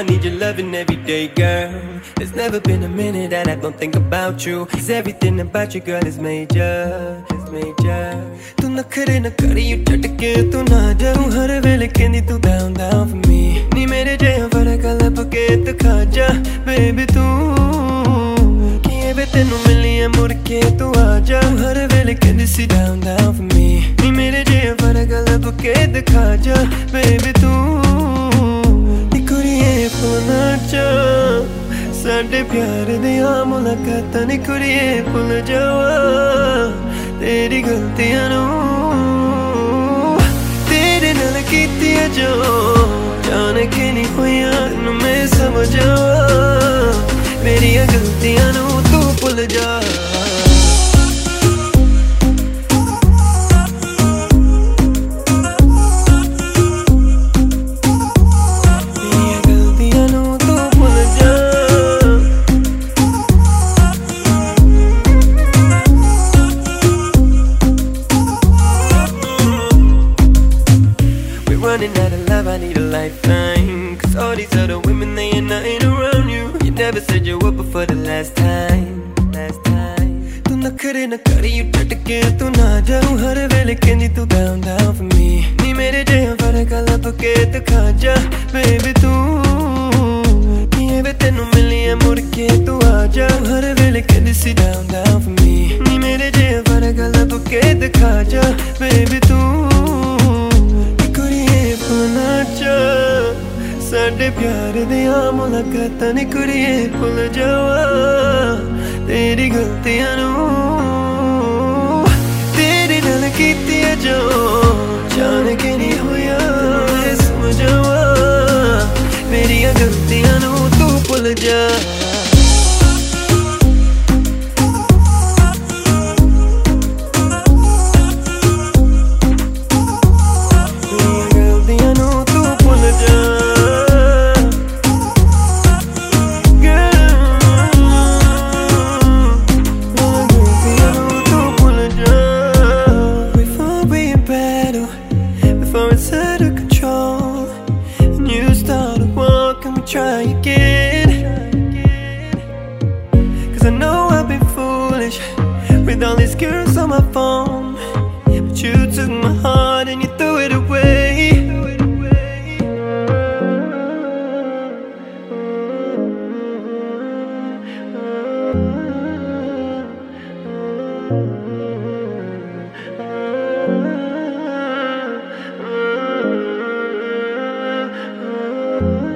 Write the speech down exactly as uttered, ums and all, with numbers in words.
I need your loving every day, girl. There's never been a minute that I don't think about you. Cause everything about you, girl, is major, is major. Tu nakhre na kari, you chatke tu na ja. Tu har vele kendi tu down, down for me. Ni mere jaya faraka lapke tu kha ja, baby tu. Kiye ve tenu miliye murke tu aaja. Tu har vele kendi si down, down for me. Ni mere jaya faraka lapke tu kha ja, baby tu. साडे प्यार दियां मुलाकातां नी कुड़िए भुल जावा तेरी गलतियां नू तेरे नाल कीतियां जो जान के नी होइयां नू मैं समझ जावा मेरियां गलतियां नू तू भुल जा Running out of love, I need a lifeline. Cause all these other women, they ain't nothing around you. You never said you were before the last time, last time. Tu nakhre na kari, you chatke tu na ja. Tu har vele kendi tu down, down for me. Ni mere jaya faraka lapke tu kha ja, baby tu. Kiye ve tenu miliye murke tu aaja. Tu har vele kendi si down, down for me. Ni mere jaya faraka lapke tu kha ja, baby tu. साडे प्यार दियां मुलाकातां नी कुड़िए भुल जावा तेरी गलतियां नू तेरे नाल कीतियां जो जान के नी होया मैं समझ जावा मेरियां गलतियां नू तू भुल जा out of control and you started walking, we try again. Cause I know I've been foolish with all these girls on my phone, but you took my heart and you threw it away. Oh,